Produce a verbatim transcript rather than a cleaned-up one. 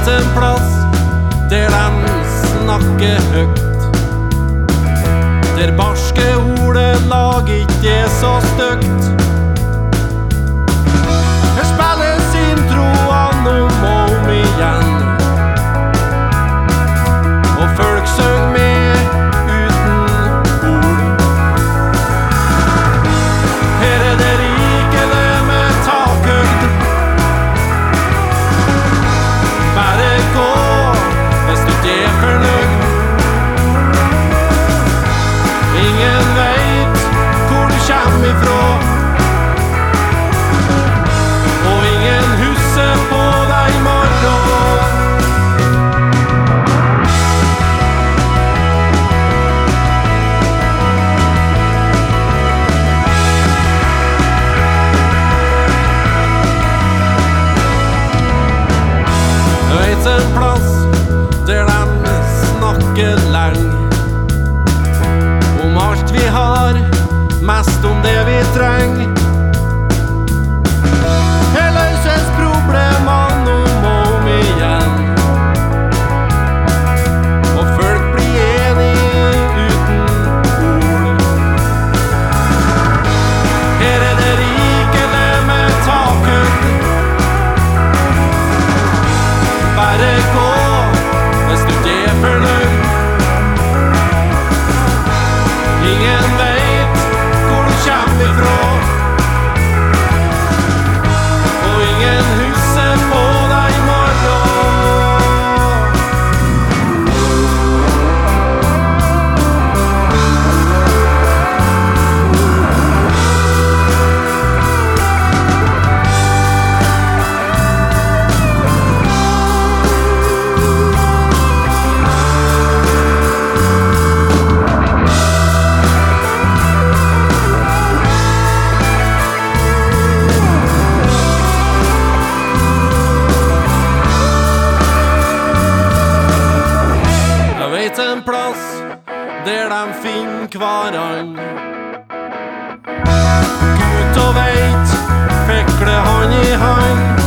vet en plass der de snakker høgt, der barske ordelag ikke er så støgt. Her spilles introene om og om igjen, og folk søng med uten ord. Her er det rikelig med takhøgd. Bare gå hvis du ikke er fornøyd. Ingen vet hvor du kommer ifra, og ingen husker på deg i morgen. Jeg vet en plass der de snakker lenge om alt vi har, mest om det vi trenger. Her løses problemene om og om igjen, og folk blir enige uten ord. Her er det rikelig med takhøgd. Bare gå hvis du ikke er fornøyd. Ingen vet hvor du kommer ifra, og ingen husker på deg i morgen. En plass der de finner hverandre. Gud og veit, fikle hand i hand.